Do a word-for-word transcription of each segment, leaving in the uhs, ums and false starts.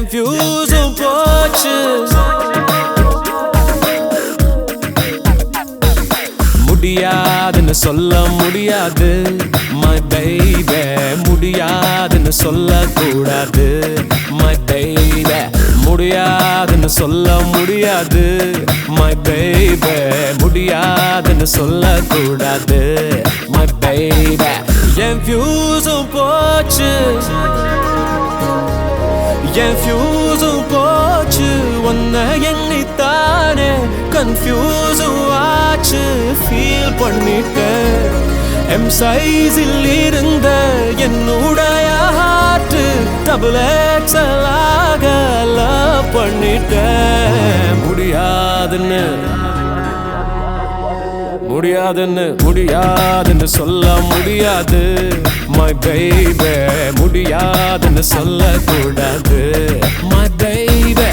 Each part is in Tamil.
என் ஃபியூஸும் போச்சு. முடியாதுன்னு சொல்ல முடியாது my baby, முடியாதுன்னு சொல்லக்கூடாது my baby, முடியாதுன்னு சொல்ல முடியாது my baby, முடியாதுன்னு சொல்லக்கூடாது my baby. என் ஃபியூஸும் போச்சு, என் ஃபியூஸும் போச்சு. உன்னை எண்ணித்தானே கன்ஃபியூஸும் ஆச்சு. ஃபீல் பண்ணிட்டேன் எம் சைஸில் இருந்த என்னுடைய ஹார்ட் டபுள் எக்ஸல் ஆக லவ் பண்ணிட்டேன். முடியாதுன்னு முடியாதுன்னு முடியாதுன்னு சொல்ல முடியாது my baby, முடியாதுன்னு சொல்லக்கூடாது my baby.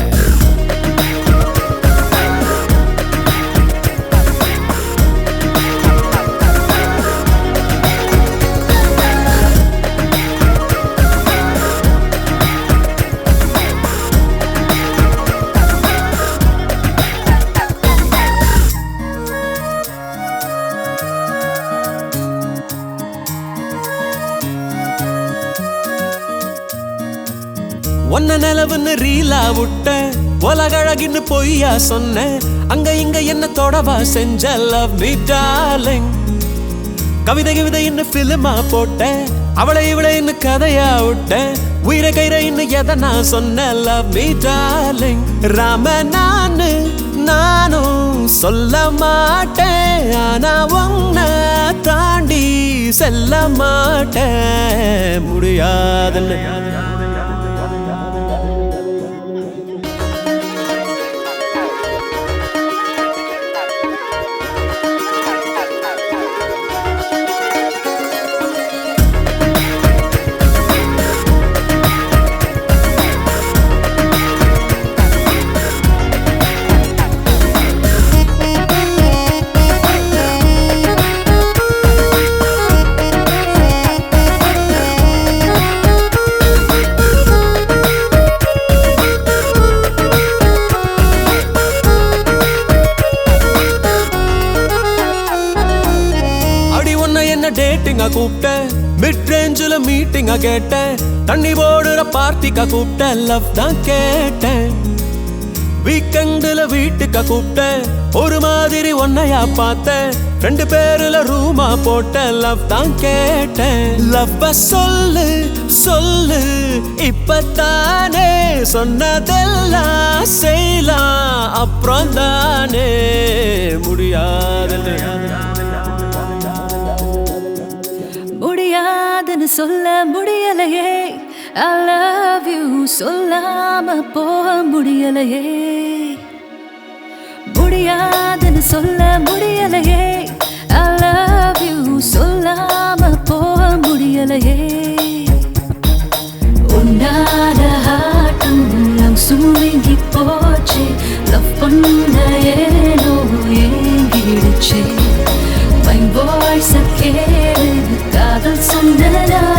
ஒன்ன நிலவுன்னு ரீலா விட்ட உலகழகின்னு பொய்யா சொன்ன. அங்க இங்க என்ன தொடவா செஞ்ச love me darling. கவிதை கவிதை என்ன பிலிமா போட்ட, அவளை இவளை என்ன கதையா விட்ட. உயிரை கயிறை இன்னும் எதை நான் சொன்ன love me darling. ராம நானு நானும் சொல்ல மாட்டேன், ஆனா உன்னை தாண்டி செல்ல மாட்டேன். முடியாதுன்னு டேட்டிங்கா கூப்பிட்ட, மிட் ரேஞ்சில மீட்டிங்கா கேட்டேன். தண்ணி போடுற பார்ட்டிக்கா கூப்பிட்ட, லவ் தான் கேட்டேன். வீக்கெண்டுல வீட்டுக்கா கூப்பிட்டேன், ஒரு மாதிரி ஒன்னையா பார்த்தேன். ரெண்டு பேருல ரூமா போட்ட, லவ் தான் கேட்டேன். லவ்வ சொல்லு சொல்லு இப்பத்தானே, சொன்னதெல்லாம் செய்யலாம் அப்புறம் தானே. முடியாதுன்னு முடியாதுன்னு சொல்ல முடியலையே, I love you சொல்லாம போக முடியலையே. முடியாதுன்னு சொல்ல முடியலையே, I love you சொல்லாம போக முடியலையே. உன்னால ஹார்ட்டும் சுருங்கி போச்சு, லவ் பண்ண ஏனோ ஏங்கிடுச்சு. My voice கேளு, காதல் சொன்னதா